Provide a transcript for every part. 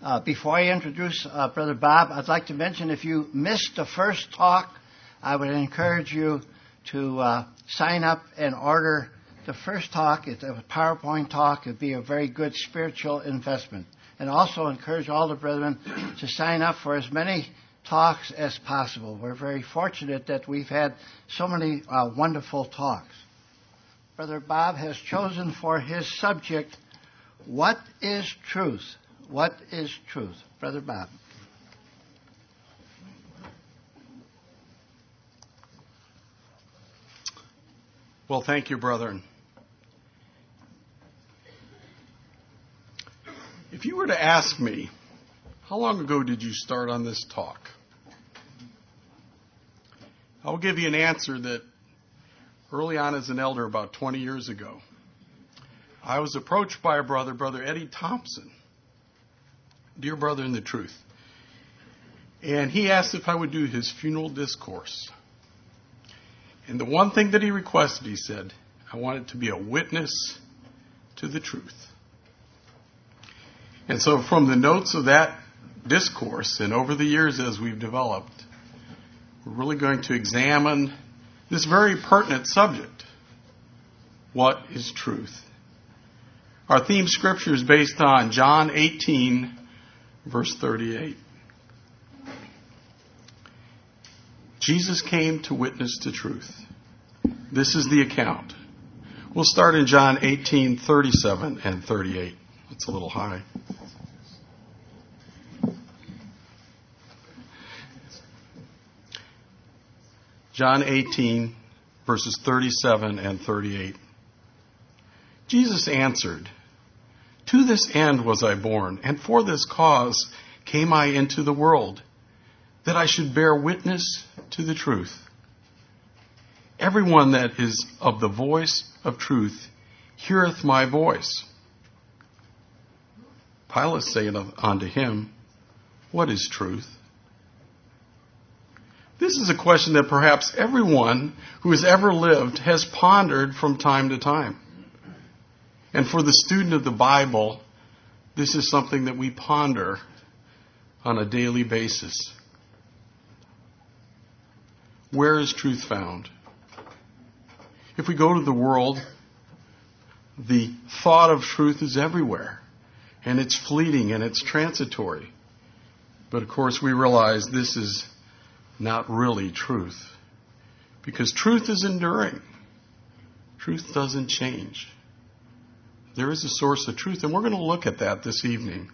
Before I introduce Brother Bob, I'd like to mention if you missed the first talk, I would encourage you to sign up and order the first talk. It's a PowerPoint talk. It would be a very good spiritual investment. And also encourage all the brethren to sign up for as many talks as possible. We're very fortunate that we've had so many wonderful talks. Brother Bob has chosen for his subject, What is Truth? What is truth? Brother Bob. Well, thank you, brethren. If you were to ask me, how long ago did you start on this talk? I'll give you an answer that early on as an elder, about 20 years ago, I was approached by a brother, Brother Eddie Thompson, dear brother in the truth. And he asked if I would do his funeral discourse. And the one thing that he requested, he said, I want it to be a witness to the truth. And so from the notes of that discourse, and over the years as we've developed, we're really going to examine this very pertinent subject. What is truth? Our theme scripture is based on John 18, verse 38. Jesus came to witness to truth. This is the account. We'll start in John 18, 37 and 38. It's a little high. John 18, verses 37 and 38. Jesus answered, To this end was I born, and for this cause came I into the world, that I should bear witness to the truth. Everyone that is of the voice of truth heareth my voice. Pilate saith unto him, What is truth? This is a question that perhaps everyone who has ever lived has pondered from time to time. And for the student of the Bible, this is something that we ponder on a daily basis. Where is truth found? If we go to the world, the thought of truth is everywhere. And it's fleeting and it's transitory. But of course we realize this is not really truth. Because truth is enduring. Truth doesn't change. There is a source of truth, and we're going to look at that this evening.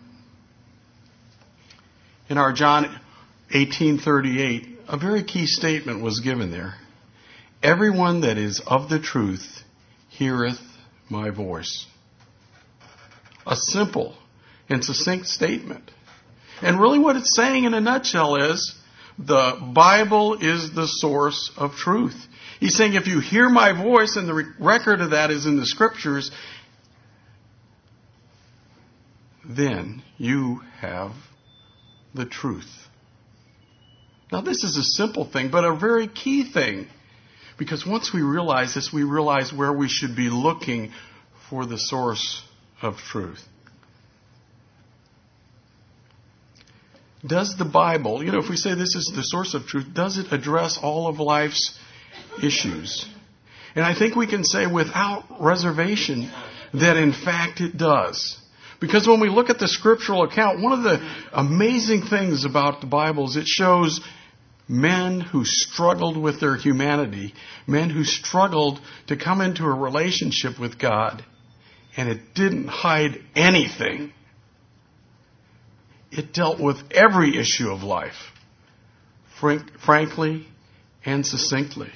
In our John 18:38, a very key statement was given there. Everyone that is of the truth heareth my voice. A simple and succinct statement. And really what it's saying in a nutshell is, the Bible is the source of truth. He's saying if you hear my voice, and the record of that is in the scriptures, then you have the truth. Now this is a simple thing, but a very key thing. Because once we realize this, we realize where we should be looking for the source of truth. Does the Bible, if we say this is the source of truth, does it address all of life's issues? And I think we can say without reservation that in fact it does. Because when we look at the scriptural account, one of the amazing things about the Bible is it shows men who struggled with their humanity, men who struggled to come into a relationship with God, and it didn't hide anything. It dealt with every issue of life, frankly and succinctly.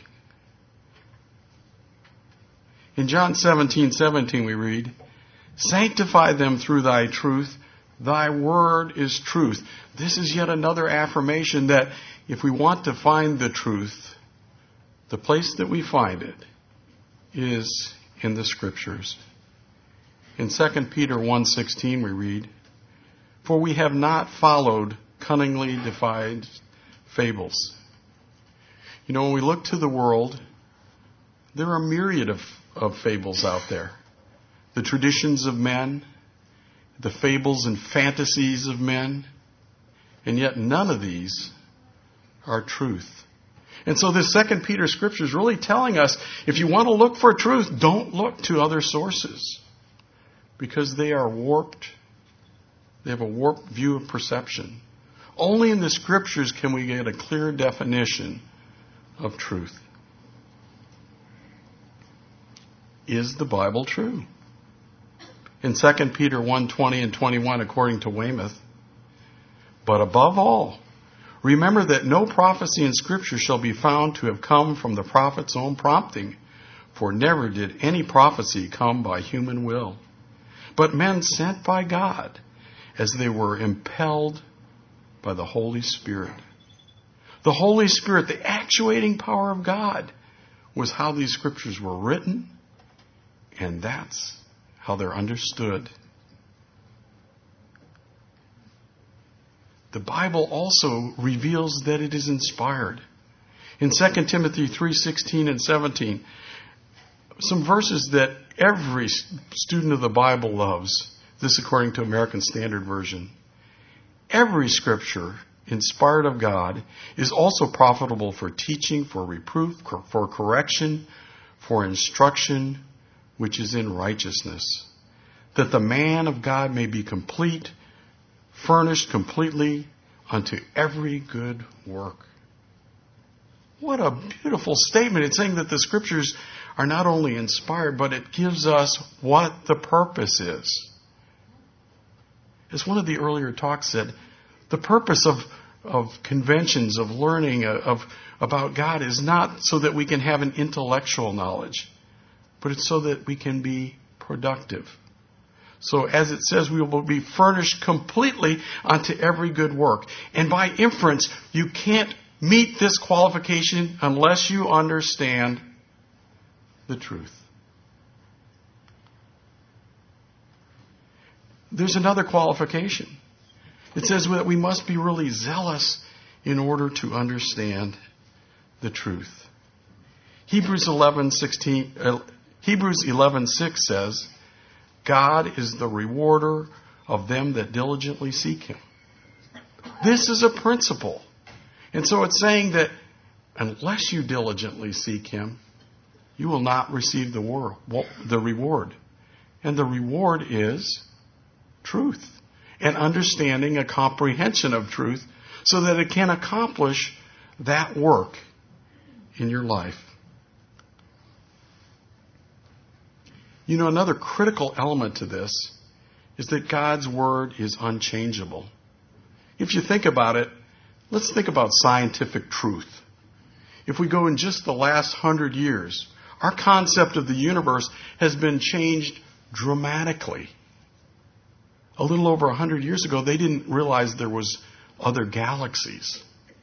In John 17:17 we read, Sanctify them through thy truth. Thy word is truth. This is yet another affirmation that if we want to find the truth, the place that we find it is in the scriptures. In 2 Peter 1:16 we read, For we have not followed cunningly devised fables. When we look to the world, there are a myriad of fables out there. The traditions of men the fables and fantasies of men. And yet none of these are truth. And so this 2 Peter scripture is really telling us, if you want to look for truth, don't look to other sources. Because they are warped. They have a warped view of perception. Only in the scriptures can we get a clear definition of truth. Is the Bible true? In 2 Peter 1:20 and 21, according to Weymouth, but above all, remember that no prophecy in Scripture shall be found to have come from the prophet's own prompting, for never did any prophecy come by human will, but men sent by God as they were impelled by the Holy Spirit. The Holy Spirit, the actuating power of God, was how these Scriptures were written, and that's how they're understood. The Bible also reveals that it is inspired. In 2 Timothy 3:16 and 17, some verses that every student of the Bible loves. This according to American Standard Version. Every scripture inspired of God is also profitable for teaching, for reproof, for correction, for instruction, which is in righteousness, that the man of God may be complete, furnished completely unto every good work. What a beautiful statement. It's saying that the scriptures are not only inspired, but it gives us what the purpose is. As one of the earlier talks said, the purpose of conventions, of learning about God is not so that we can have an intellectual knowledge, but it's so that we can be productive. So as it says, we will be furnished completely unto every good work. And by inference, you can't meet this qualification unless you understand the truth. There's another qualification. It says that we must be really zealous in order to understand the truth. Hebrews 11:6 says, God is the rewarder of them that diligently seek Him. This is a principle. And so it's saying that unless you diligently seek Him, you will not receive the reward. And the reward is truth. And understanding, a comprehension of truth, so that it can accomplish that work in your life. You know, another critical element to this is that God's Word is unchangeable. If you think about it, let's think about scientific truth. If we go in just the last 100 years, our concept of the universe has been changed dramatically. A little over 100 years ago, they didn't realize there was other galaxies.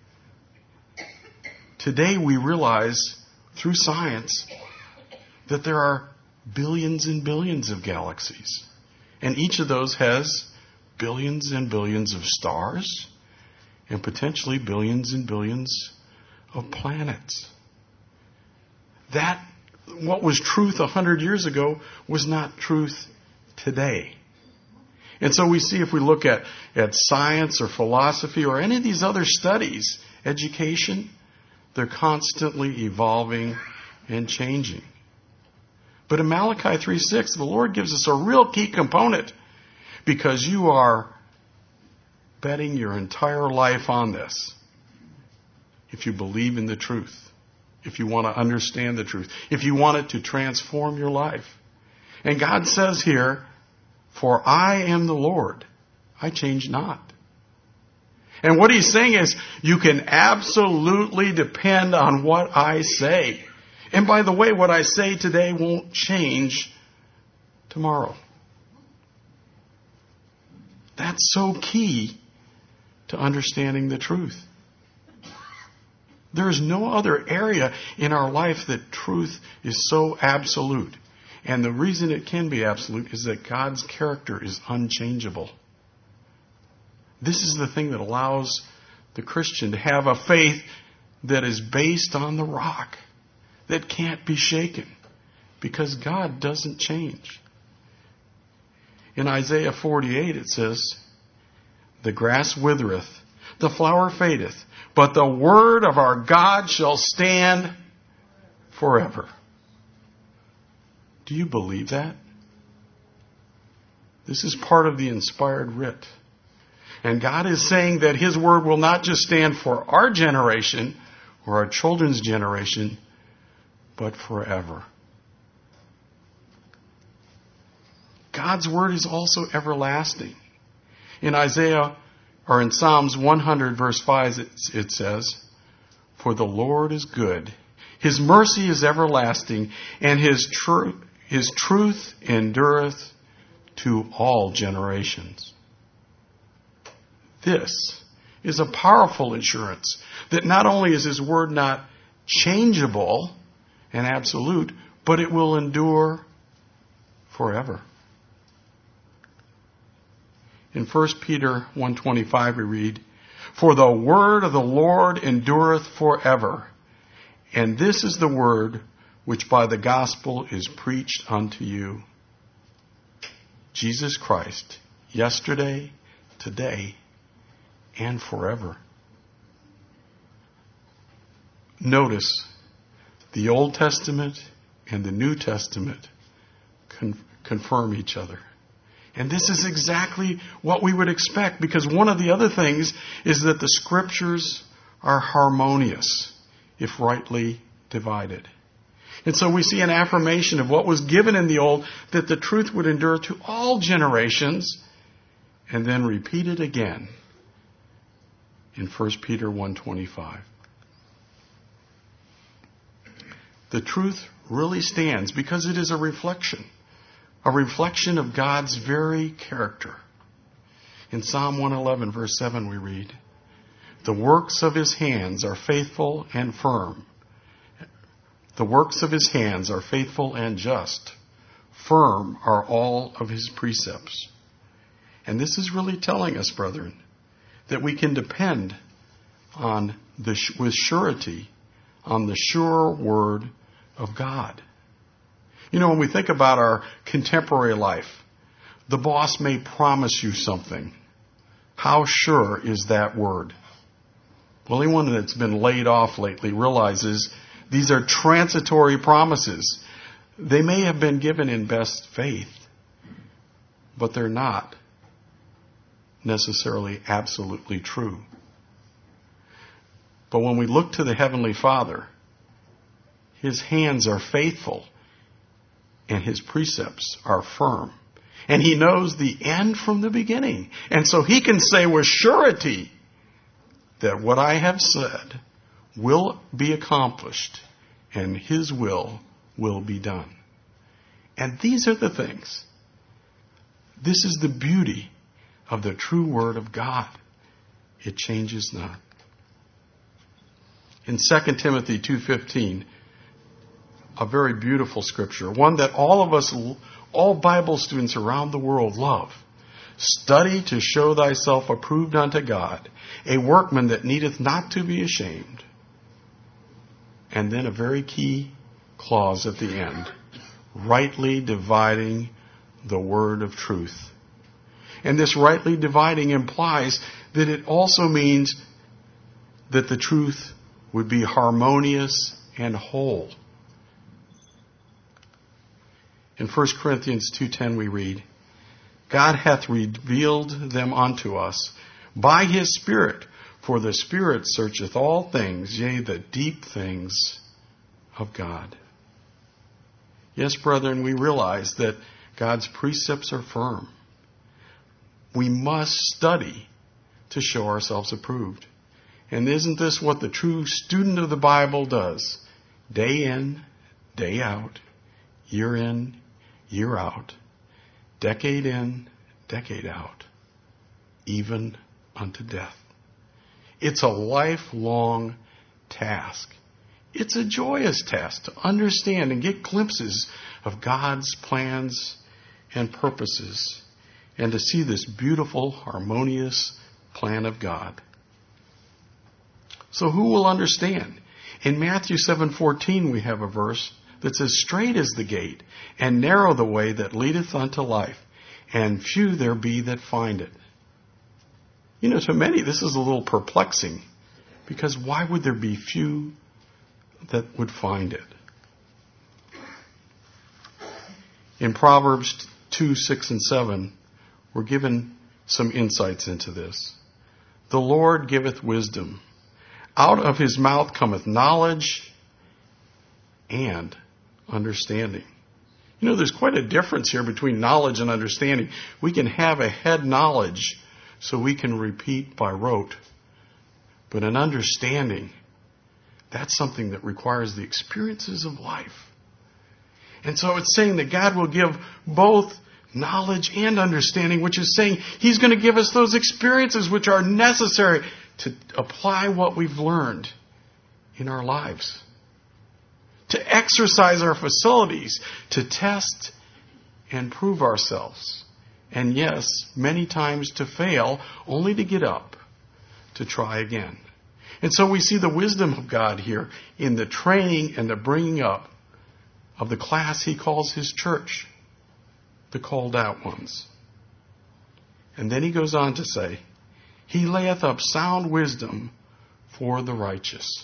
Today we realize through science that there are billions and billions of galaxies. And each of those has billions and billions of stars and potentially billions and billions of planets. That, what was truth 100 years ago, was not truth today. And so we see, if we look at science or philosophy or any of these other studies, education, they're constantly evolving and changing. But in Malachi 3:6, the Lord gives us a real key component, because you are betting your entire life on this. If you believe in the truth, if you want to understand the truth, if you want it to transform your life. And God says here, for I am the Lord, I change not. And what He's saying is, you can absolutely depend on what I say. And by the way, what I say today won't change tomorrow. That's so key to understanding the truth. There is no other area in our life that truth is so absolute. And the reason it can be absolute is that God's character is unchangeable. This is the thing that allows the Christian to have a faith that is based on the rock, that can't be shaken, because God doesn't change. In Isaiah 48 it says, the grass withereth, the flower fadeth, but the word of our God shall stand forever. Do you believe that? This is part of the inspired writ. And God is saying that His word will not just stand for our generation or our children's generation, but forever. God's word is also everlasting. In in Psalms 100 verse 5 it says, for the Lord is good. His mercy is everlasting, and His truth endureth to all generations. This is a powerful assurance that not only is His word not changeable and absolute, but it will endure forever. In 1 Peter 1:25 we read, for the word of the Lord endureth forever. And this is the word which by the gospel is preached unto you. Jesus Christ, yesterday, today, and forever. Notice, the Old Testament and the New Testament confirm each other. And this is exactly what we would expect, because one of the other things is that the Scriptures are harmonious if rightly divided. And so we see an affirmation of what was given in the Old, that the truth would endure to all generations, and then repeated again in 1 Peter 1:25. The truth really stands because it is a reflection of God's very character. In Psalm 111 verse 7 we read, the works of His hands are faithful and firm. The works of His hands are faithful and just. Firm are all of His precepts. And this is really telling us, brethren, that we can depend with surety on the sure word of God. You know, when we think about our contemporary life, the boss may promise you something. How sure is that word? Well, anyone that's been laid off lately realizes these are transitory promises. They may have been given in best faith, but they're not necessarily absolutely true. But when we look to the Heavenly Father, His hands are faithful and His precepts are firm. And He knows the end from the beginning. And so He can say with surety that what I have said will be accomplished and His will be done. And these are the things. This is the beauty of the true Word of God. It changes not. In 2 Timothy 2:15, a very beautiful scripture, one that all Bible students around the world love. Study to show thyself approved unto God, a workman that needeth not to be ashamed. And then a very key clause at the end, rightly dividing the word of truth. And this rightly dividing implies that it also means that the truth would be harmonious and whole. In 1 Corinthians 2:10 we read, God hath revealed them unto us by His Spirit, for the Spirit searcheth all things, yea, the deep things of God. Yes, brethren, we realize that God's precepts are firm. We must study to show ourselves approved. And isn't this what the true student of the Bible does? Day in, day out, year in, year out, decade in, decade out, even unto death. It's a lifelong task. It's a joyous task to understand and get glimpses of God's plans and purposes, and to see this beautiful, harmonious plan of God. So who will understand? In Matthew 7:14 we have a verse that says, straight is the gate, and narrow the way that leadeth unto life, and few there be that find it. You know, to many this is a little perplexing, because why would there be few that would find it? In Proverbs 2, 6, and 7, we're given some insights into this. The Lord giveth wisdom. Out of his mouth cometh knowledge and understanding. You know, there's quite a difference here between knowledge and understanding. We can have a head knowledge so we can repeat by rote. But an understanding, that's something that requires the experiences of life. And so it's saying that God will give both knowledge and understanding, which is saying he's going to give us those experiences which are necessary to apply what we've learned in our lives, to exercise our facilities, to test and prove ourselves. And yes, many times to fail, only to get up, to try again. And so we see the wisdom of God here in the training and the bringing up of the class he calls his church, the called out ones. And then he goes on to say, he layeth up sound wisdom for the righteous.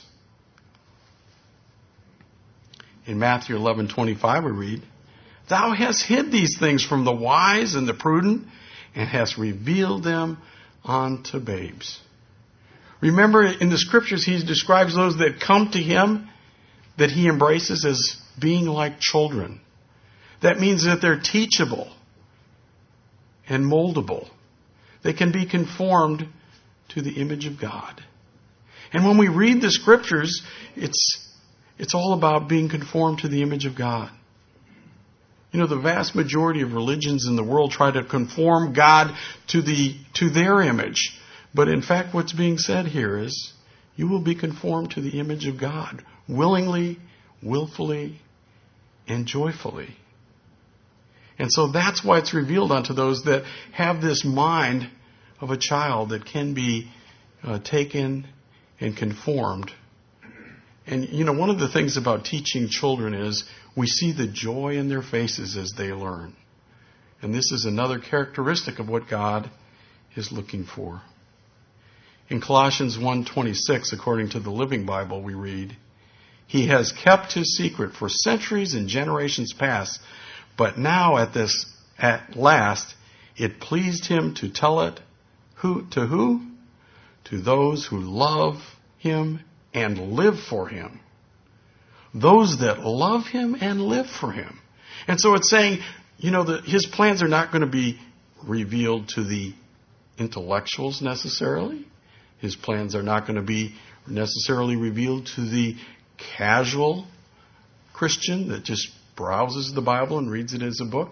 In Matthew 11:25 we read, thou hast hid these things from the wise and the prudent, and hast revealed them unto babes. Remember, in the scriptures, he describes those that come to him that he embraces as being like children. That means that they're teachable and moldable. They can be conformed to the image of God. And when we read the scriptures, it's all about being conformed to the image of God. You know, the vast majority of religions in the world try to conform God to their image. But in fact, what's being said here is, you will be conformed to the image of God, willingly, willfully, and joyfully. And so that's why it's revealed unto those that have this mind of a child that can be taken and conformed. And, you know, one of the things about teaching children is we see the joy in their faces as they learn. And this is another characteristic of what God is looking for. In Colossians 1:26, according to the Living Bible, we read, he has kept his secret for centuries and generations past, but now at last it pleased him to tell it to who? To those who love him and live for him. Those that love him and live for him. And so it's saying, you know, that his plans are not going to be revealed to the intellectuals necessarily. His plans are not going to be necessarily revealed to the casual Christian that just browses the Bible and reads it as a book.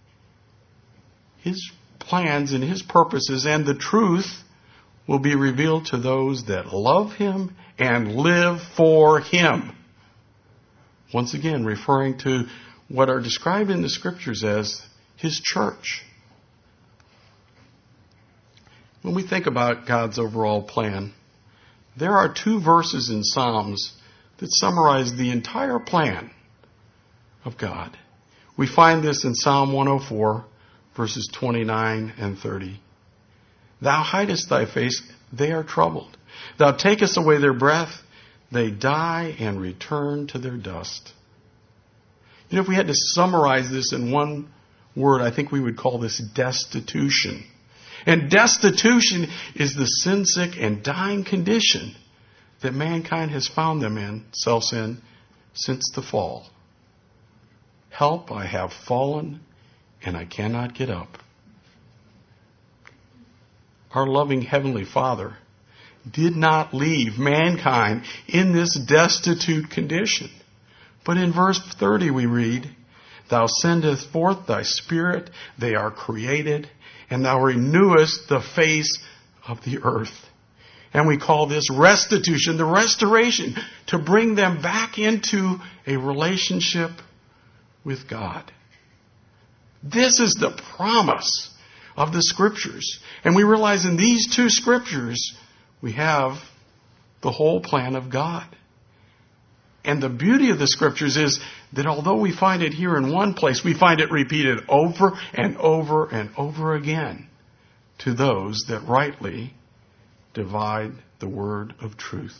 His plans and his purposes and the truth will be revealed to those that love him and live for him. Once again, referring to what are described in the scriptures as his church. When we think about God's overall plan, there are 2 verses in Psalms that summarize the entire plan of God. We find this in Psalm 104, verses 29 and 30. Thou hidest thy face, they are troubled. Thou takest away their breath, they die and return to their dust. You know, if we had to summarize this in one word, I think we would call this destitution. And destitution is the sin-sick and dying condition that mankind has found themselves in since the fall. Help, I have fallen, and I cannot get up. Our loving Heavenly Father did not leave mankind in this destitute condition. But in verse 30 we read, thou sendest forth thy Spirit, they are created, and thou renewest the face of the earth. And we call this restitution, the restoration, to bring them back into a relationship with God. This is the promise of the scriptures. And we realize in these 2 scriptures, we have the whole plan of God. And the beauty of the Scriptures is that although we find it here in one place, we find it repeated over and over and over again to those that rightly divide the word of truth.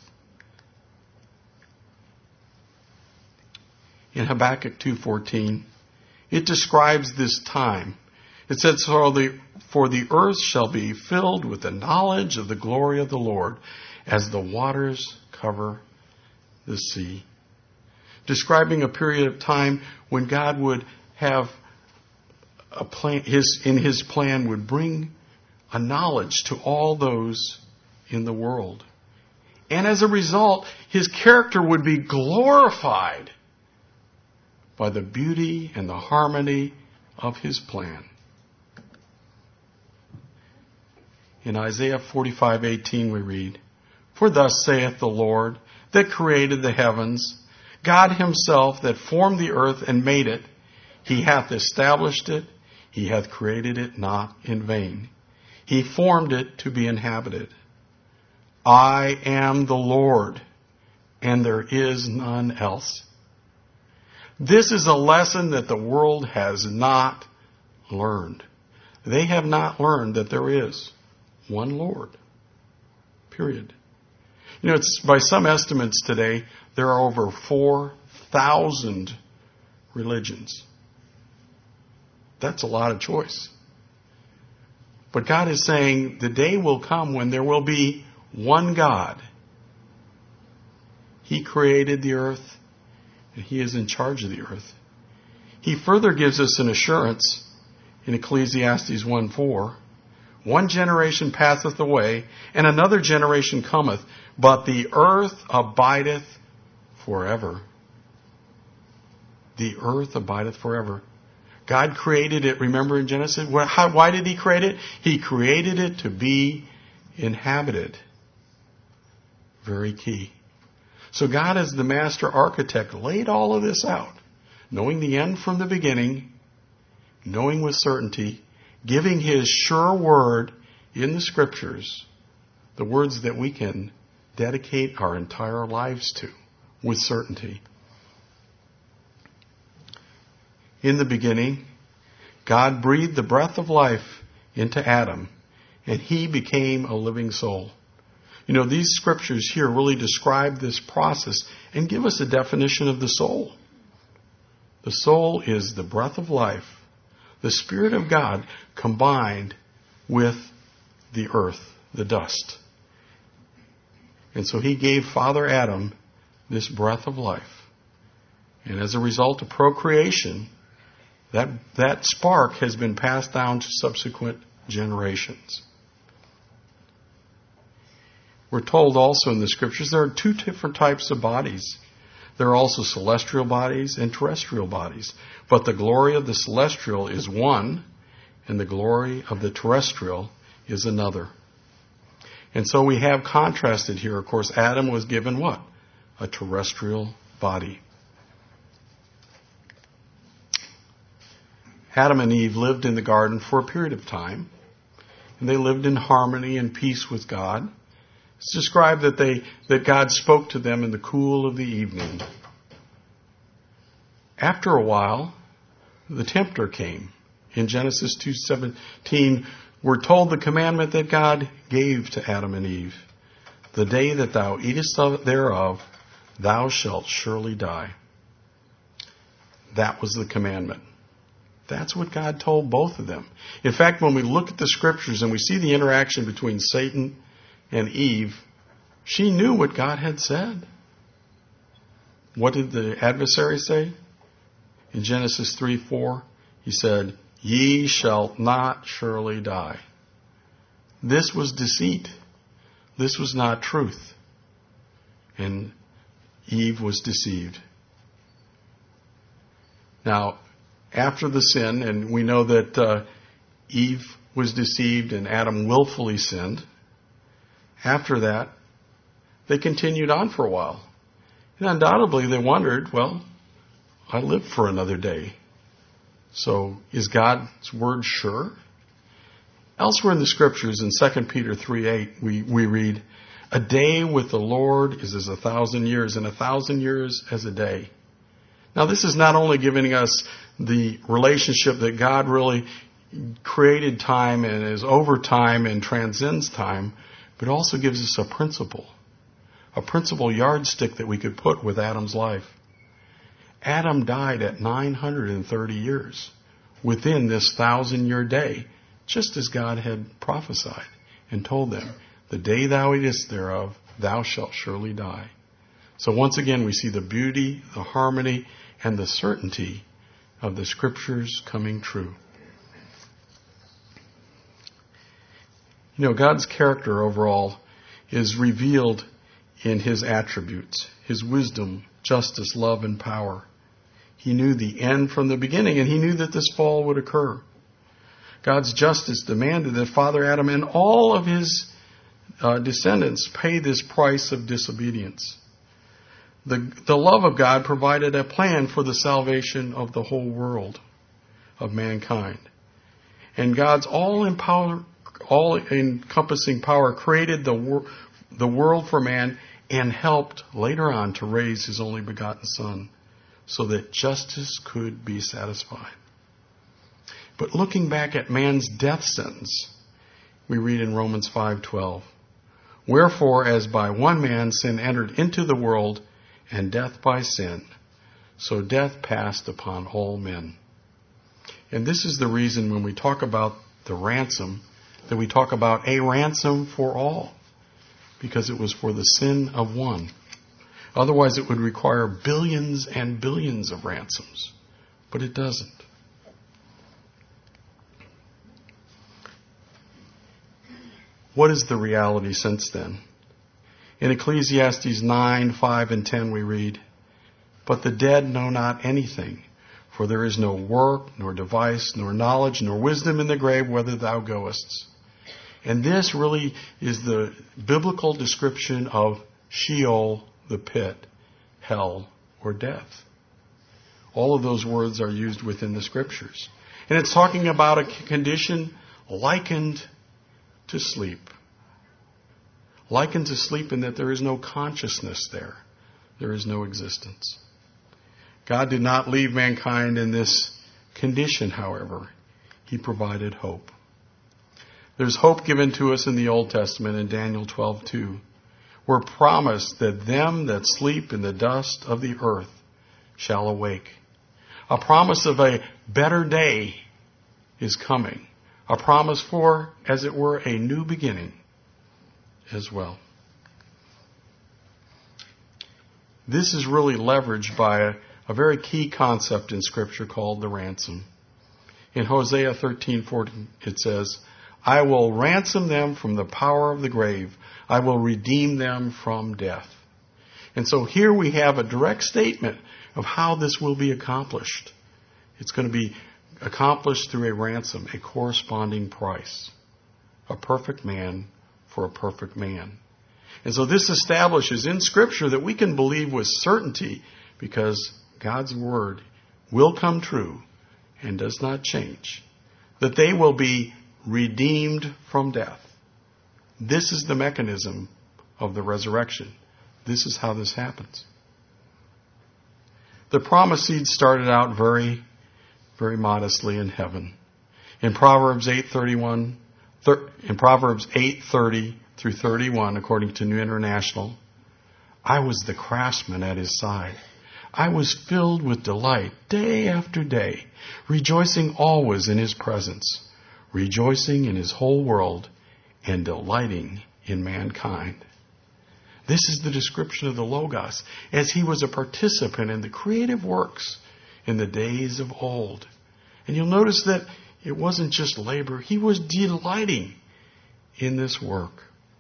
In Habakkuk 2:14, it describes this time. It says, "For the earth shall be filled with the knowledge of the glory of the Lord, as the waters cover the sea." Describing a period of time when God would have a plan, in His plan would bring a knowledge to all those in the world. And as a result, His character would be glorified by the beauty and the harmony of His plan. In Isaiah 45:18 we read, "For thus saith the Lord, that created the heavens, God Himself that formed the earth and made it, He hath established it, He hath created it not in vain. He formed it to be inhabited. I am the Lord, and there is none else." This is a lesson that the world has not learned. They have not learned that there is one Lord. Period. It's by some estimates today, there are over 4,000 religions. That's a lot of choice. But God is saying the day will come when there will be one God. He created the earth, and He is in charge of the earth. He further gives us an assurance in Ecclesiastes 1:4. "One generation passeth away, and another generation cometh, but the earth abideth forever." The earth abideth forever. God created it, remember in Genesis? Why did He create it? He created it to be inhabited. Very key. So God, as the master architect, laid all of this out, knowing the end from the beginning, knowing with certainty, giving His sure word in the Scriptures, the words that we can dedicate our entire lives to with certainty. In the beginning, God breathed the breath of life into Adam, and he became a living soul. These Scriptures here really describe this process and give us a definition of the soul. The soul is the breath of life, the Spirit of God combined with the earth, the dust. And so He gave Father Adam this breath of life. And as a result of procreation, that spark has been passed down to subsequent generations. We're told also in the Scriptures there are two different types of bodies. There are also celestial bodies and terrestrial bodies. But the glory of the celestial is one, and the glory of the terrestrial is another. And so we have contrasted here. Of course, Adam was given what? A terrestrial body. Adam and Eve lived in the garden for a period of time, and they lived in harmony and peace with God. It's described that God spoke to them in the cool of the evening. After a while, the tempter came. In Genesis 2:17, we're told the commandment that God gave to Adam and Eve. "The day that thou eatest thereof, thou shalt surely die." That was the commandment. That's what God told both of them. In fact, when we look at the Scriptures and we see the interaction between Satan and Eve, she knew what God had said. What did the adversary say? In Genesis 3:4, he said, "Ye shall not surely die." This was deceit. This was not truth. And Eve was deceived. Now, after the sin, and we know that Eve was deceived and Adam willfully sinned. After that, they continued on for a while. And undoubtedly they wondered, well, I lived for another day. So is God's word sure? Elsewhere in the Scriptures, in 2 Peter 3:8, we read, A day with the Lord is as 1,000 years, and 1,000 years as a day. Now, this is not only giving us the relationship that God really created time and is over time and transcends time, but also gives us a principle yardstick that we could put with Adam's life. Adam died at 930 years within this 1,000-year day, just as God had prophesied and told them, the day thou eatest thereof, thou shalt surely die. So once again, we see the beauty, the harmony, and the certainty of the Scriptures coming true. You know, God's character overall is revealed in His attributes, His wisdom, justice, love, and power. He knew the end from the beginning, and He knew that this fall would occur. God's justice demanded that Father Adam and all of his descendants pay this price of disobedience. The love of God provided a plan for the salvation of the whole world, of mankind. And God's all-encompassing power created the world for man and helped later on to raise His only begotten Son so that justice could be satisfied. But looking back at man's death sentence, we read in Romans 5:12, wherefore, as by one man sin entered into the world, and death by sin, so death passed upon all men. And this is the reason when we talk about the ransom, that we talk about a ransom for all, because it was for the sin of one. Otherwise, it would require billions and billions of ransoms, but it doesn't. What is the reality since then? In Ecclesiastes 9, 5, and 10 we read, but the dead know not anything, for there is no work, nor device, nor knowledge, nor wisdom in the grave whither thou goest. And this really is the biblical description of Sheol, the pit, hell, or death. All of those words are used within the Scriptures. And it's talking about a condition likened to sleep. Likened to sleep in that there is no consciousness there. There is no existence. God did not leave mankind in this condition, however. He provided hope. There's hope given to us in the Old Testament in Daniel 12:2. We're promised that them that sleep in the dust of the earth shall awake. A promise of a better day is coming. A promise for, as it were, a new beginning as well. This is really leveraged by a very key concept in Scripture called the ransom. In Hosea 13:14 it says, I will ransom them from the power of the grave. I will redeem them from death. And so here we have a direct statement of how this will be accomplished. It's going to be accomplished through a ransom, a corresponding price. A perfect man for a perfect man. And so this establishes in Scripture that we can believe with certainty because God's Word will come true and does not change. That they will be redeemed from death. This is the mechanism of the resurrection. This is how this happens. The promised seed started out very, very modestly in heaven. In Proverbs 8:30 through 31, according to New International, I was the craftsman at His side. I was filled with delight day after day, rejoicing always in His presence, rejoicing in His whole world, and delighting in mankind. This is the description of the Logos, as He was a participant in the creative works in the days of old. And you'll notice that it wasn't just labor. He was delighting in this work.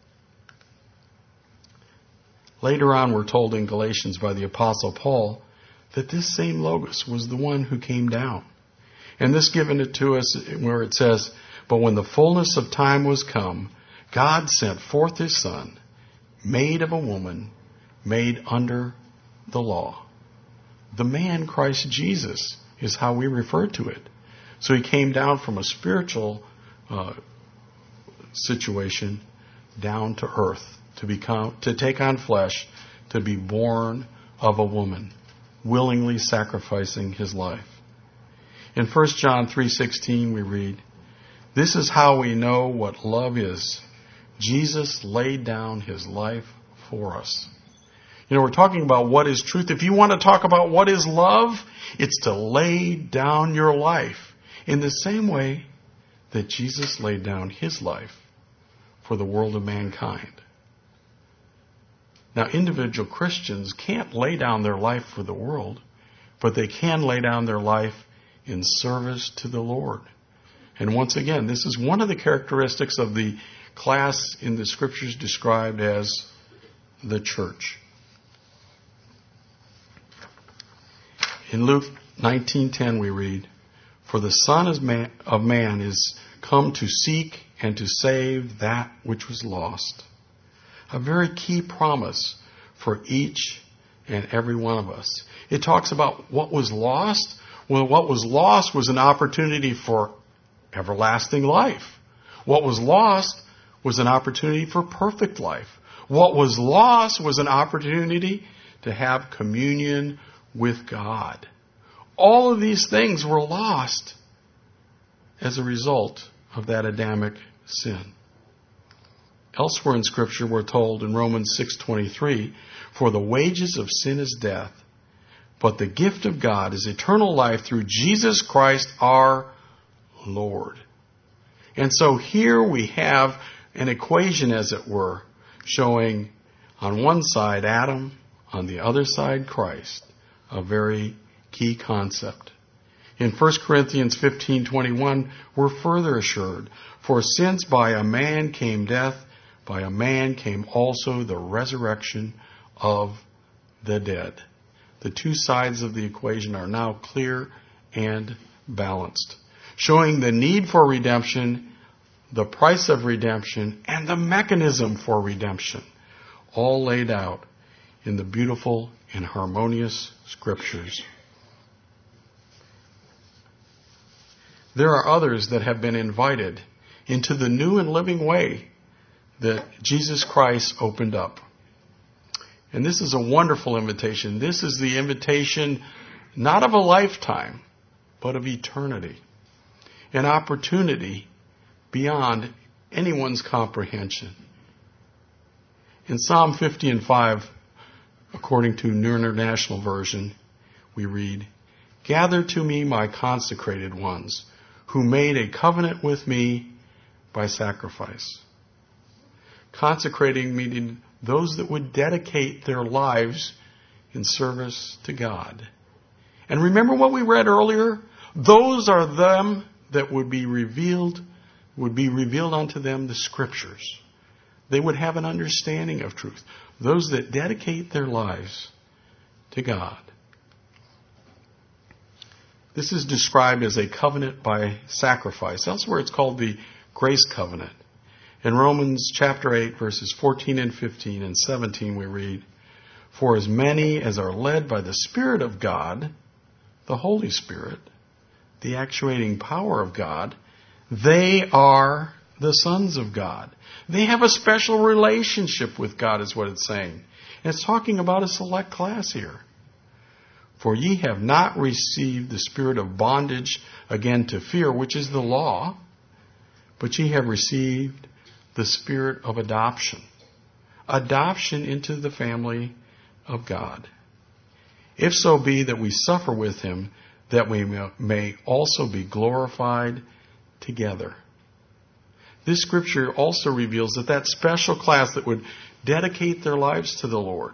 Later on, we're told in Galatians by the Apostle Paul that this same Logos was the one who came down. And this given it to us where it says, but when the fullness of time was come, God sent forth His Son, made of a woman, made under the law. The man Christ Jesus is how we refer to it. So He came down from a spiritual situation down to earth to take on flesh, to be born of a woman, willingly sacrificing his life. In 1 John 3:16 we read, "This is how we know what love is. Jesus laid down his life for us." You know, we're talking about what is truth. If you want to talk about what is love, it's to lay down your life in the same way that Jesus laid down his life for the world of mankind. Now, individual Christians can't lay down their life for the world, but they can lay down their life in service to the Lord. And once again, this is one of the characteristics of the class in the Scriptures described as the church. In Luke 19:10 we read, "For the Son of Man is come to seek and to save that which was lost." A very key promise for each and every one of us. It talks about what was lost. Well, what was lost was an opportunity for everlasting life. What was lost was an opportunity for perfect life. What was lost was an opportunity to have communion with God. All of these things were lost as a result of that Adamic sin. Elsewhere in Scripture we're told in Romans 6:23, "For the wages of sin is death, but the gift of God is eternal life through Jesus Christ our Lord." And so here we have an equation, as it were, showing on one side Adam, on the other side Christ, a very key concept. In 1 Corinthians 15:21, we're further assured, "For since by a man came death, by a man came also the resurrection of the dead." The two sides of the equation are now clear and balanced, showing the need for redemption, the price of redemption, and the mechanism for redemption, all laid out in the beautiful and harmonious Scriptures. There are others that have been invited into the new and living way that Jesus Christ opened up. And this is a wonderful invitation. This is the invitation not of a lifetime, but of eternity. An opportunity beyond anyone's comprehension. In Psalm 50:5, according to New International Version, we read, "Gather to me my consecrated ones, who made a covenant with me by sacrifice." Consecrating meaning those that would dedicate their lives in service to God. And remember what we read earlier? Those are them that would be revealed unto them the Scriptures. They would have an understanding of truth. Those that dedicate their lives to God. This is described as a covenant by sacrifice. Elsewhere it's called the grace covenant. In Romans chapter 8, verses 14 and 15 and 17 we read, "For as many as are led by the Spirit of God," the Holy Spirit, the actuating power of God, "they are the sons of God." They have a special relationship with God is what it's saying. And it's talking about a select class here. "For ye have not received the spirit of bondage again to fear, which is the law, but ye have received the spirit of adoption." Adoption into the family of God. "If so be that we suffer with him, that we may also be glorified together." This scripture also reveals that special class that would dedicate their lives to the Lord,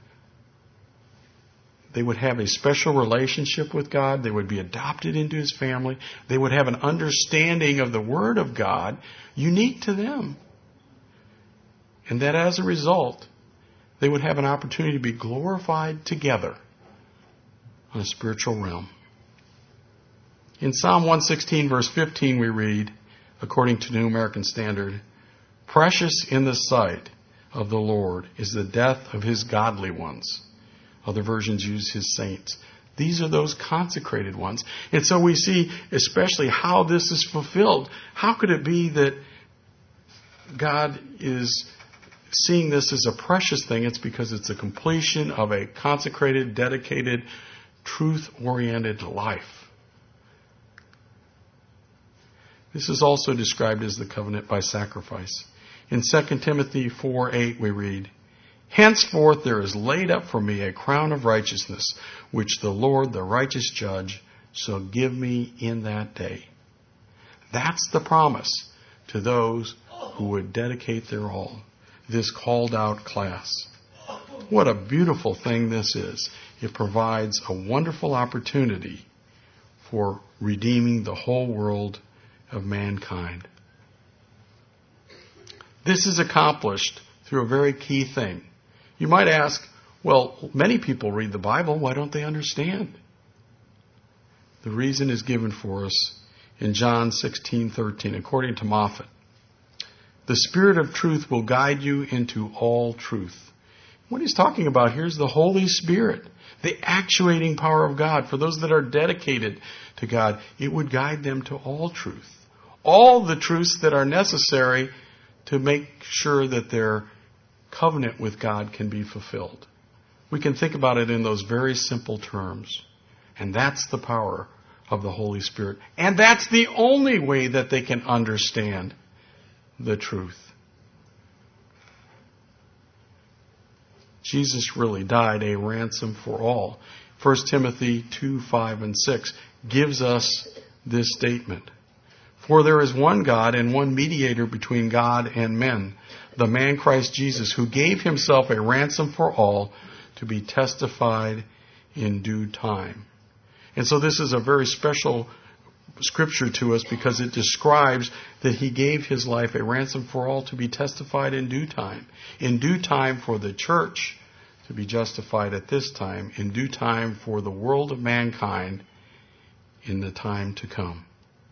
they would have a special relationship with God. They would be adopted into his family. They would have an understanding of the Word of God unique to them. And that as a result, they would have an opportunity to be glorified together on a spiritual realm. In Psalm 116, verse 15, we read, according to New American Standard, "Precious in the sight of the Lord is the death of his godly ones." Other versions use his saints. These are those consecrated ones. And so we see especially how this is fulfilled. How could it be that God is seeing this as a precious thing, it's because it's a completion of a consecrated, dedicated, truth-oriented life. This is also described as the covenant by sacrifice. In 2 Timothy 4:8 we read, "Henceforth there is laid up for me a crown of righteousness, which the Lord, the righteous judge, shall give me in that day." That's the promise to those who would dedicate their all, this called out class. What a beautiful thing this is. It provides a wonderful opportunity for redeeming the whole world of mankind. This is accomplished through a very key thing. You might ask, well, many people read the Bible, why don't they understand? The reason is given for us in John 16:13, according to Moffat. "The Spirit of truth will guide you into all truth." What he's talking about here is the Holy Spirit, the actuating power of God. For those that are dedicated to God, it would guide them to all truth. All the truths that are necessary to make sure that their covenant with God can be fulfilled. We can think about it in those very simple terms. And that's the power of the Holy Spirit. And that's the only way that they can understand the truth. Jesus really died a ransom for all. 1 Timothy 2:5 and 6 gives us this statement. "For there is one God and one mediator between God and men, the man Christ Jesus, who gave himself a ransom for all, to be testified in due time." And so this is a very special scripture to us because it describes that he gave his life a ransom for all to be testified in due time. In due time for the church to be justified at this time. In due time for the world of mankind in the time to come.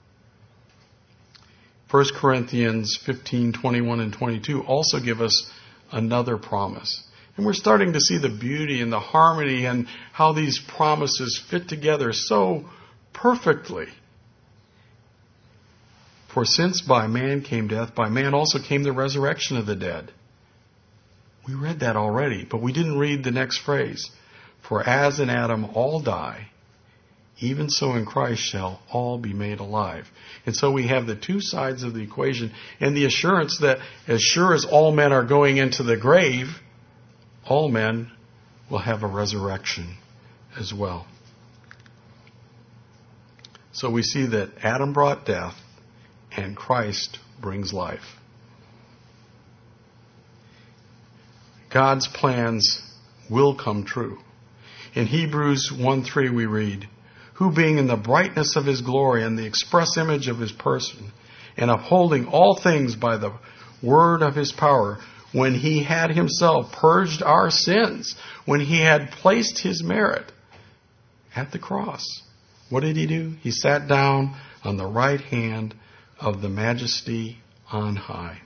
1 Corinthians 15:21 and 22 also give us another promise. And we're starting to see the beauty and the harmony and how these promises fit together so perfectly. "For since by man came death, by man also came the resurrection of the dead." We read that already, but we didn't read the next phrase. "For as in Adam all die, even so in Christ shall all be made alive." And so we have the two sides of the equation and the assurance that as sure as all men are going into the grave, all men will have a resurrection as well. So we see that Adam brought death and Christ brings life. God's plans will come true. In Hebrews 1:3 we read, "Who being in the brightness of his glory and the express image of his person, and upholding all things by the word of his power, when he had himself purged our sins," when he had placed his merit at the cross, what did he do? He sat down on the right hand of the majesty on high.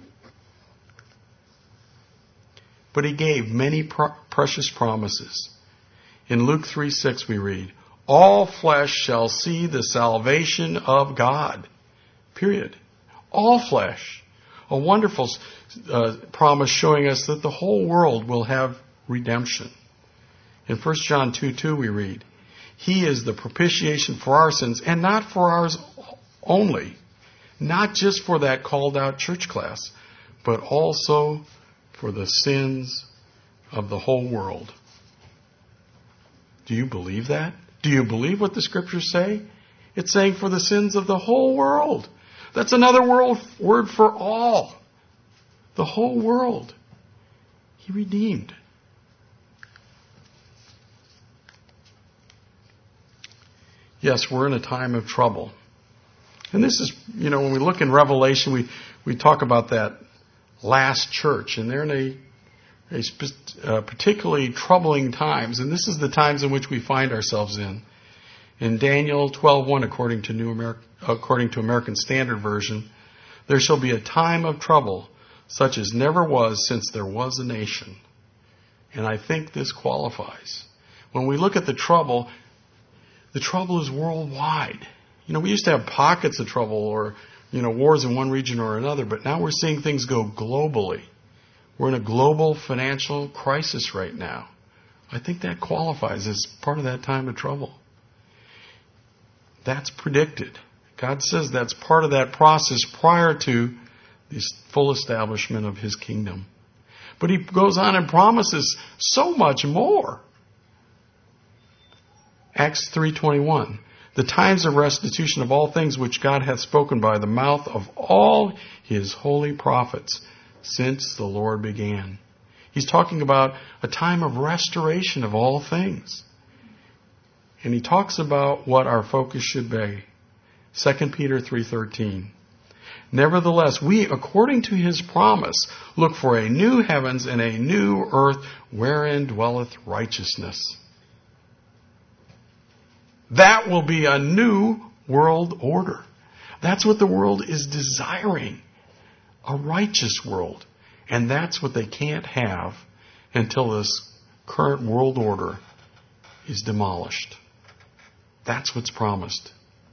But he gave many precious promises. In Luke 3:6 we read, "All flesh shall see the salvation of God." Period. All flesh. A wonderful promise showing us that the whole world will have redemption. In 1 John 2:2 we read, "He is the propitiation for our sins, and not for ours only." Not just for that called out church class, but also for the sins of the whole world. Do you believe that? Do you believe what the scriptures say? It's saying for the sins of the whole world. That's another word for all. The whole world. He redeemed. Yes, we're in a time of trouble. And this is, when we look in Revelation, we talk about that last church. And they're in a particularly troubling times. And this is the times in which we find ourselves in. In Daniel 12:1, according to American Standard Version, "There shall be a time of trouble, such as never was since there was a nation." And I think this qualifies. When we look at the trouble is worldwide. We used to have pockets of trouble or, wars in one region or another, but now we're seeing things go globally. We're in a global financial crisis right now. I think that qualifies as part of that time of trouble. That's predicted. God says that's part of that process prior to the full establishment of His kingdom. But He goes on and promises so much more. Acts 3:21. The times of restitution of all things which God hath spoken by the mouth of all His holy prophets since the Lord began. He's talking about a time of restoration of all things. And he talks about what our focus should be. 2 Peter 3:13. Nevertheless, we, according to His promise, look for a new heavens and a new earth wherein dwelleth righteousness. That will be a new world order. That's what the world is desiring. A righteous world. And that's what they can't have until this current world order is demolished. That's what's promised.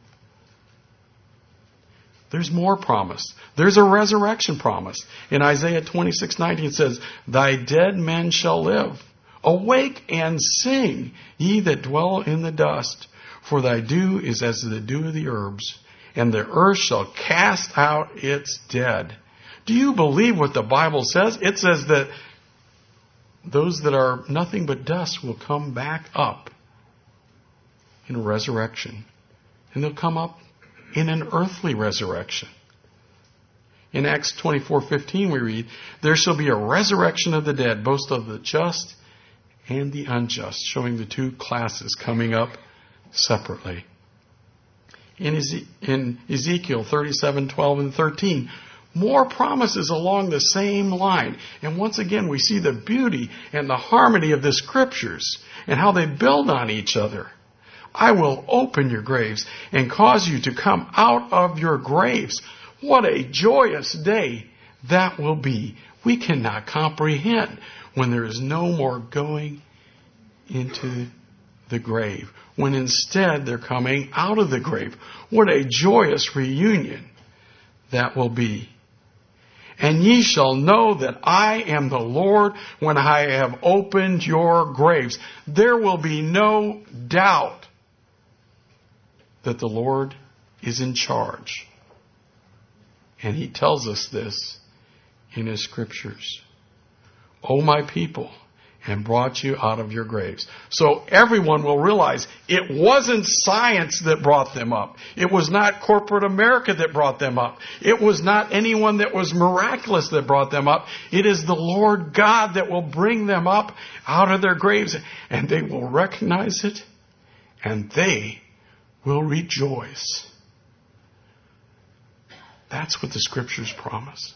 There's more promise. There's a resurrection promise. In Isaiah 26:19 it says, Thy dead men shall live. Awake and sing, ye that dwell in the dust. For thy dew is as the dew of the herbs, and the earth shall cast out its dead. Do you believe what the Bible says? It says that those that are nothing but dust will come back up in resurrection. And they'll come up in an earthly resurrection. In Acts 24:15 we read, There shall be a resurrection of the dead, both of the just and the unjust, showing the two classes coming up separately. In Ezekiel 37:12 and 13, more promises along the same line. And once again, we see the beauty and the harmony of the Scriptures and how they build on each other. I will open your graves and cause you to come out of your graves. What a joyous day that will be. We cannot comprehend when there is no more going into the grave, when instead they're coming out of the grave. What a joyous reunion that will be. And ye shall know that I am the Lord when I have opened your graves. There will be no doubt that the Lord is in charge. And He tells us this in His Scriptures. O my people, and brought you out of your graves. So everyone will realize it wasn't science that brought them up. It was not corporate America that brought them up. It was not anyone that was miraculous that brought them up. It is the Lord God that will bring them up out of their graves, and they will recognize it, and they will rejoice. That's what the Scriptures promise.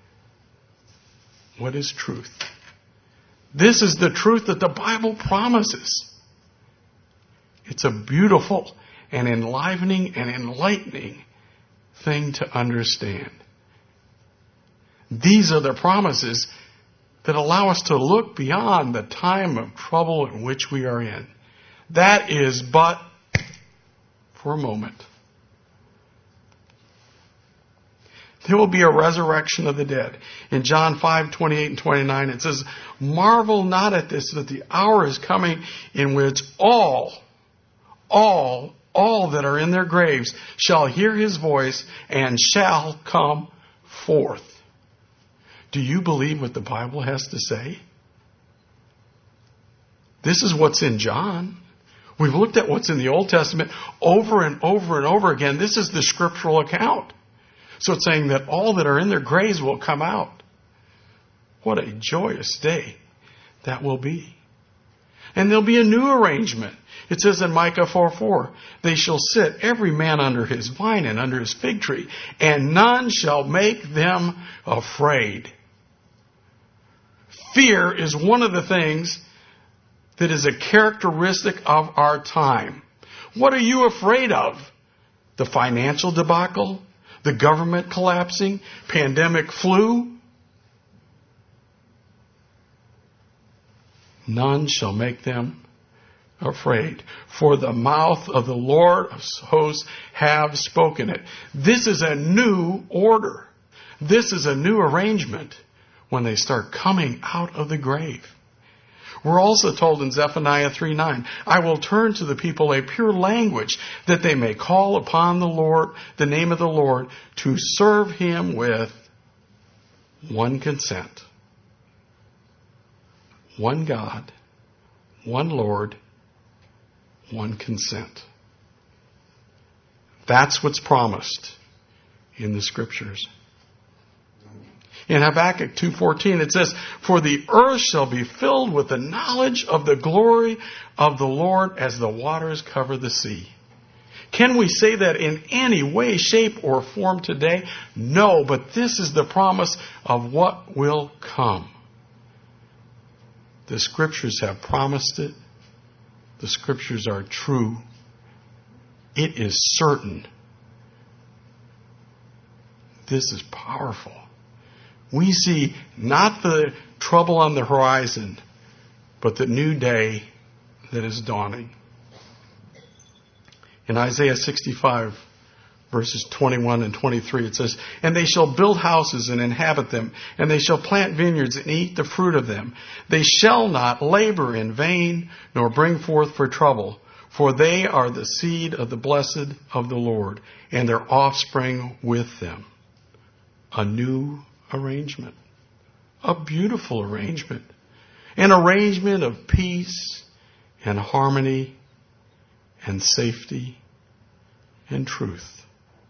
What is truth? This is the truth that the Bible promises. It's a beautiful and enlivening and enlightening thing to understand. These are the promises that allow us to look beyond the time of trouble in which we are in. That is but for a moment. There will be a resurrection of the dead. In John 5:28 and 29, it says, Marvel not at this, that the hour is coming in which all that are in their graves shall hear His voice and shall come forth. Do you believe what the Bible has to say? This is what's in John. We've looked at what's in the Old Testament over and over and over again. This is the scriptural account. So it's saying that all that are in their graves will come out. What a joyous day that will be. And there'll be a new arrangement. It says in Micah 4:4, They shall sit every man under his vine and under his fig tree, and none shall make them afraid. Fear is one of the things that is a characteristic of our time. What are you afraid of? The financial debacle? The government collapsing? Pandemic flu? None shall make them afraid. For the mouth of the Lord of hosts have spoken it. This is a new order. This is a new arrangement. when they start coming out of the grave. We're also told in Zephaniah 3:9, I will turn to the people a pure language, that they may call upon the Lord, the name of the Lord, to serve him with one consent. One God, one Lord, one consent. That's what's promised in the Scriptures. In Habakkuk 2:14 it says, for the earth shall be filled with the knowledge of the glory of the Lord as the waters cover the sea. Can we say that in any way, shape, or form today? No, but this is the promise of what will come. The Scriptures have promised it. The Scriptures are true. It is certain. This is powerful. We see not the trouble on the horizon, but the new day that is dawning. In Isaiah 65, verses 21 and 23, it says, and they shall build houses and inhabit them, and they shall plant vineyards and eat the fruit of them. They shall not labor in vain, nor bring forth for trouble, for they are the seed of the blessed of the Lord, and their offspring with them. A new arrangement. A beautiful arrangement. An arrangement of peace and harmony and safety and truth.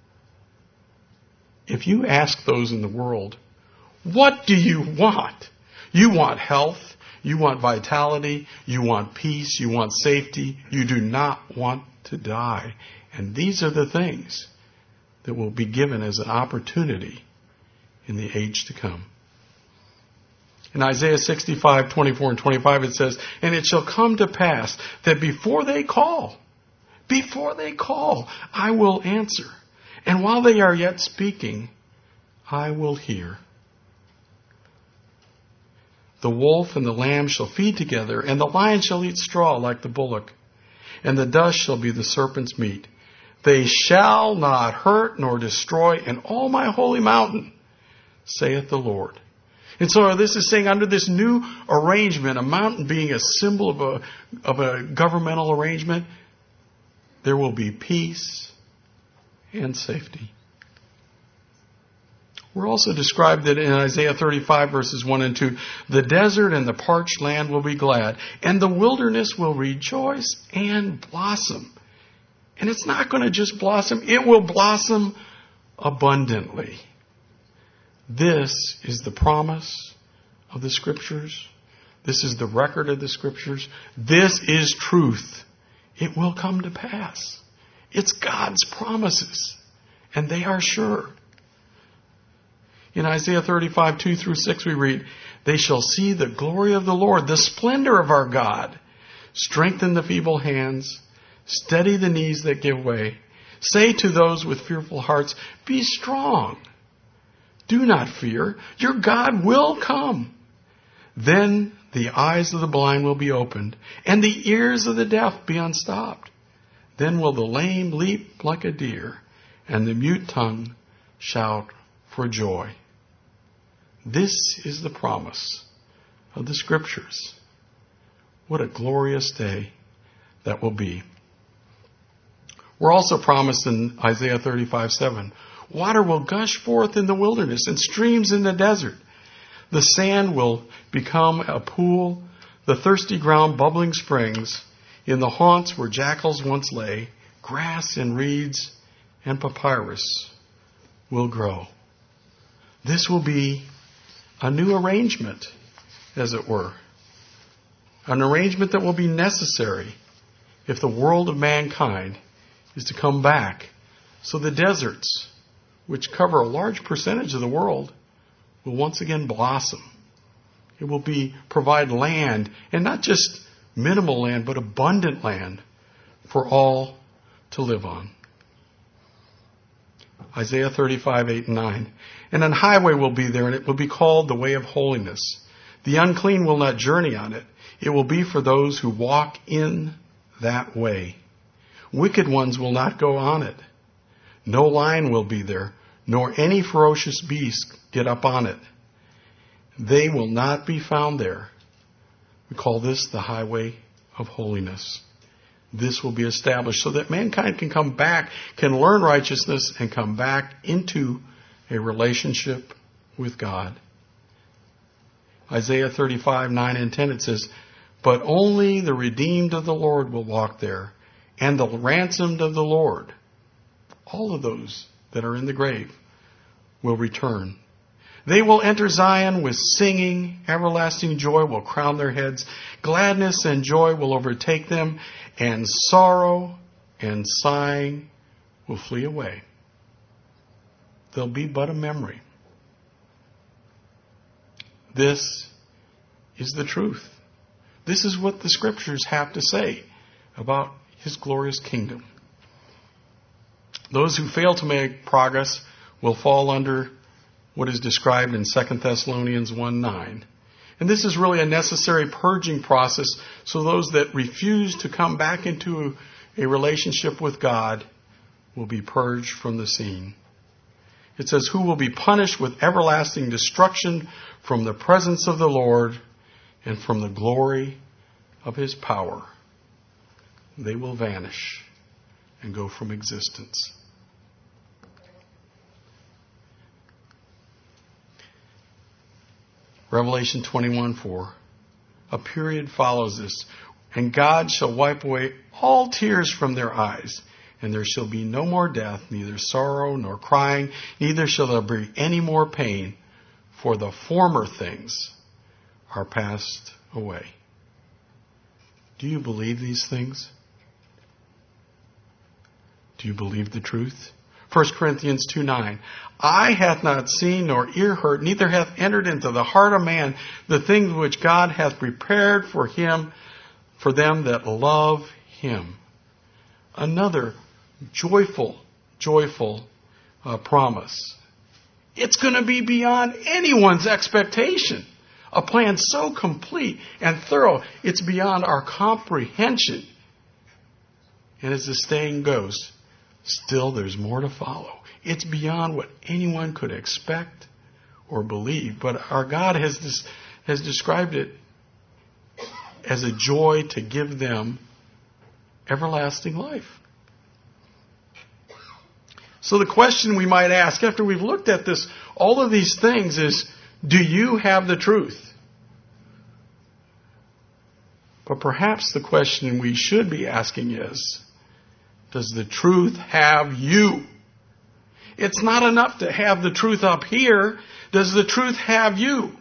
If you ask those in the world, what do you want? You want health. You want vitality. You want peace. You want safety. You do not want to die. And these are the things that will be given as an opportunity in the age to come. In Isaiah 65, 24 and 25 it says, and it shall come to pass that before they call, I will answer. And while they are yet speaking, I will hear. The wolf and the lamb shall feed together, and the lion shall eat straw like the bullock, and the dust shall be the serpent's meat. They shall not hurt nor destroy in all my holy mountain, saith the Lord. And so this is saying under this new arrangement, a mountain being a symbol of a governmental arrangement, there will be peace and safety. We're also described that in Isaiah 35 verses 1 and 2, the desert and the parched land will be glad, and the wilderness will rejoice and blossom. And it's not going to just blossom, it will blossom abundantly. This is the promise of the Scriptures. This is the record of the Scriptures. This is truth. It will come to pass. It's God's promises, and they are sure. In Isaiah 35, 2 through 6 we read, they shall see the glory of the Lord, the splendor of our God. Strengthen the feeble hands, steady the knees that give way. Say to those with fearful hearts, be strong. Do not fear. Your God will come. Then the eyes of the blind will be opened, and the ears of the deaf be unstopped. Then will the lame leap like a deer, and the mute tongue shout for joy. This is the promise of the Scriptures. What a glorious day that will be. We're also promised in Isaiah 35:7, water will gush forth in the wilderness and streams in the desert. The sand will become a pool, the thirsty ground bubbling springs. In the haunts where jackals once lay, grass and reeds and papyrus will grow. This will be a new arrangement, as it were. An arrangement that will be necessary if the world of mankind is to come back. So the deserts, which cover a large percentage of the world, will once again blossom. It will provide land, and not just minimal land, but abundant land for all to live on. Isaiah 35, 8 and 9. And an highway will be there, and it will be called the way of holiness. The unclean will not journey on it. It will be for those who walk in that way. Wicked ones will not go on it. No lion will be there, nor any ferocious beast get up on it. They will not be found there. We call this the highway of holiness. This will be established so that mankind can come back, can learn righteousness, and come back into a relationship with God. Isaiah 35, 9 and 10, it says, "But only the redeemed of the Lord will walk there, and the ransomed of the Lord," all of those that are in the grave, "will return. They will enter Zion with singing. Everlasting joy will crown their heads. Gladness and joy will overtake them, and sorrow and sighing will flee away. They'll be but a memory." This is the truth. This is what the Scriptures have to say about His glorious kingdom. Those who fail to make progress will fall under what is described in 2 Thessalonians 1:9. And this is really a necessary purging process, so those that refuse to come back into a relationship with God will be purged from the scene. It says, "Who will be punished with everlasting destruction from the presence of the Lord and from the glory of His power." They will vanish and go from existence. Revelation 21:4. A period follows this. "And God shall wipe away all tears from their eyes, and there shall be no more death, neither sorrow nor crying, neither shall there be any more pain, for the former things are passed away." Do you believe these things? Do you believe the truth? 1 Corinthians 2:9. "Eye hath not seen, nor ear heard, neither hath entered into the heart of man the things which God hath prepared for him, for them that love Him." Another joyful promise. It's going to be beyond anyone's expectation. A plan so complete and thorough, it's beyond our comprehension. And as the saying goes, still there's more to follow. It's beyond what anyone could expect or believe. But our God has described it as a joy to give them everlasting life. So the question we might ask after we've looked at this, all of these things, is, do you have the truth? But perhaps the question we should be asking is, does the truth have you? It's not enough to have the truth up here. Does the truth have you?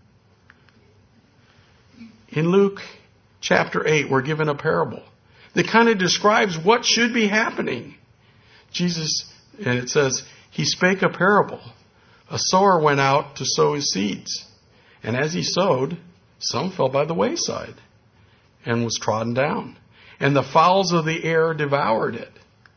In Luke chapter 8, we're given a parable that kind of describes what should be happening. Jesus, and it says, "He spake a parable. A sower went out to sow his seeds. And as he sowed, some fell by the wayside and was trodden down. And the fowls of the air devoured it.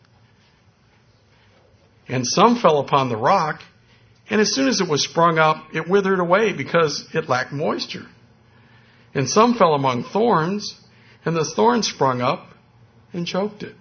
And some fell upon the rock, and as soon as it was sprung up, it withered away because it lacked moisture. And some fell among thorns, and the thorns sprung up and choked it.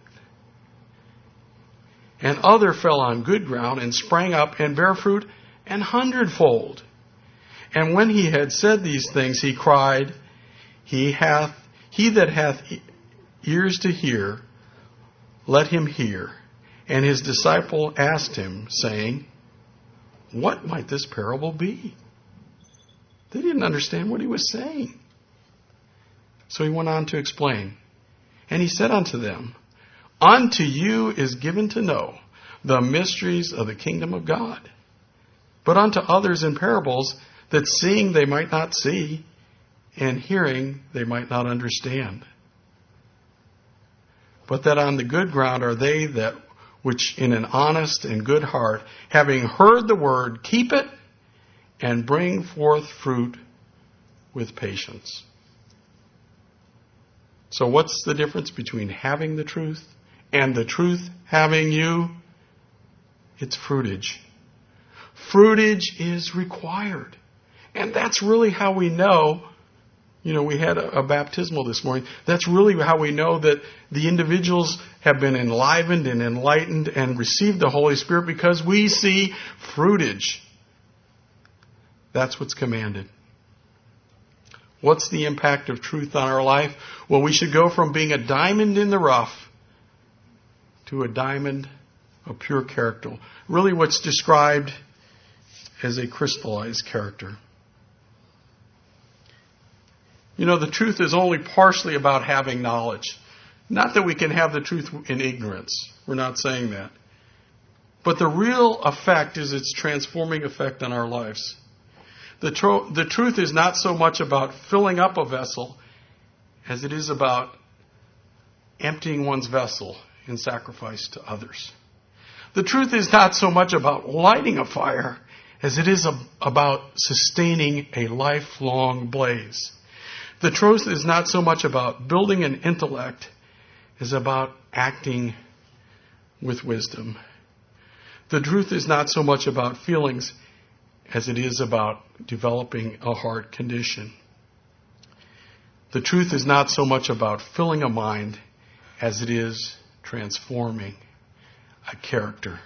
And other fell on good ground and sprang up and bare fruit an hundredfold. And when he had said these things, he cried, He that hath ears to hear, let him hear. And his disciple asked him, saying, What might this parable be? They didn't understand what he was saying. So he went on to explain. And he said unto them, Unto you is given to know the mysteries of the kingdom of God. But unto others in parables, that seeing they might not see, and hearing they might not understand. But that on the good ground are they that which in an honest and good heart, having heard the word, keep it, and bring forth fruit with patience. So what's the difference between having the truth and the truth having you? It's fruitage. Fruitage is required. And that's really how we know, we had a baptismal this morning. That's really how we know that the individuals have been enlivened and enlightened and received the Holy Spirit, because we see fruitage. That's what's commanded. What's the impact of truth on our life? Well, we should go from being a diamond in the rough to a diamond of pure character. Really what's described as a crystallized character. You know, the truth is only partially about having knowledge. Not that we can have the truth in ignorance. We're not saying that. But the real effect is its transforming effect on our lives. The truth is not so much about filling up a vessel as it is about emptying one's vessel in sacrifice to others. The truth is not so much about lighting a fire as it is about sustaining a lifelong blaze. The truth is not so much about building an intellect as about acting with wisdom. The truth is not so much about feelings as it is about developing a heart condition. The truth is not so much about filling a mind as it is transforming a character.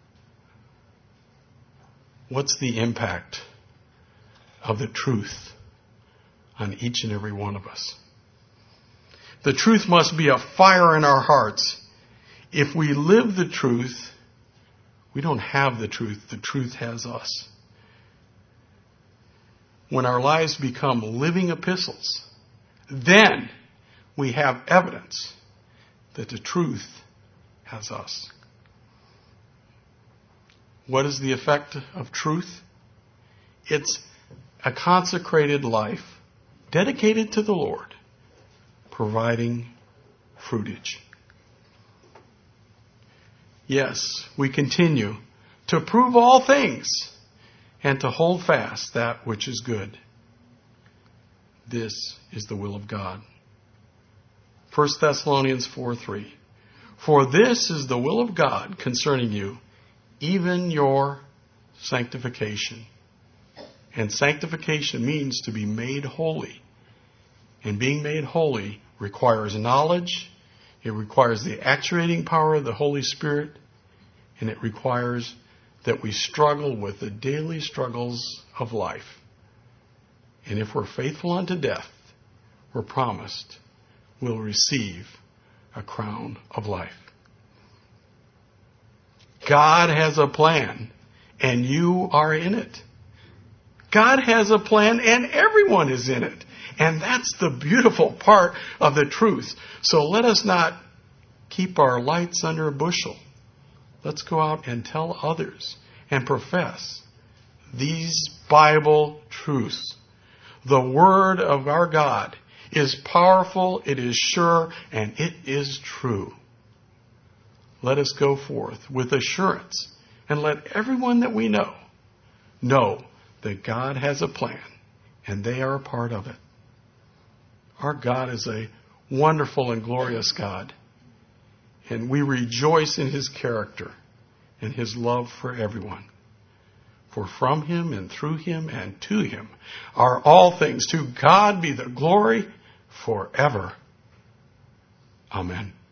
What's the impact of the truth on each and every one of us? The truth must be a fire in our hearts. If we live the truth, we don't have the truth has us. When our lives become living epistles, then we have evidence that the truth has us. What is the effect of truth? It's a consecrated life dedicated to the Lord, providing fruitage. Yes, we continue to prove all things and to hold fast that which is good. This is the will of God. 1 Thessalonians 4:3. For this is the will of God concerning you, even your sanctification. And sanctification means to be made holy. And being made holy requires knowledge. It requires the actuating power of the Holy Spirit. And it requires that we struggle with the daily struggles of life. And if we're faithful unto death, we're promised we'll receive a crown of life. God has a plan, and you are in it. God has a plan, and everyone is in it. And that's the beautiful part of the truth. So let us not keep our lights under a bushel. Let's go out and tell others and profess these Bible truths. The Word of our God is powerful, it is sure, and it is true. Let us go forth with assurance and let everyone that we know that God has a plan and they are a part of it. Our God is a wonderful and glorious God, and we rejoice in His character and His love for everyone. For from Him and through Him and to Him are all things. To God be the glory forever. Amen.